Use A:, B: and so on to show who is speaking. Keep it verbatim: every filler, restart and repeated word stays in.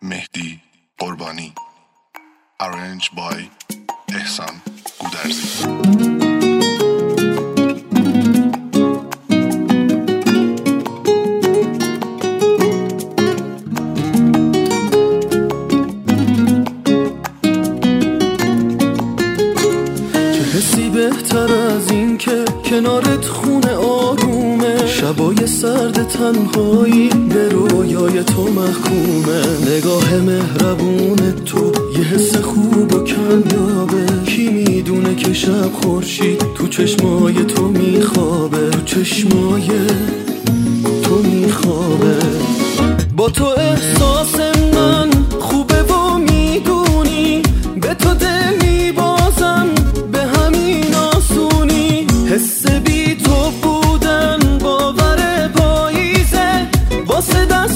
A: مهدی قربانی. Arranged by احسان گودرزی.
B: بهتر از این که کنارت خونه آرومه، شبای سرد تنهایی به رویای تو محکومه. نگاه مهربون تو یه حس خوب و کمیابه، کی میدونه که شب خورشید تو چشمای تو میخوابه، تو چشمای تو میخوابه. با تو احساس من خوبه و میدونی، به تو دل میبازم به همین آسونی. حس بی تو بودن باور پاییزه، واسه دست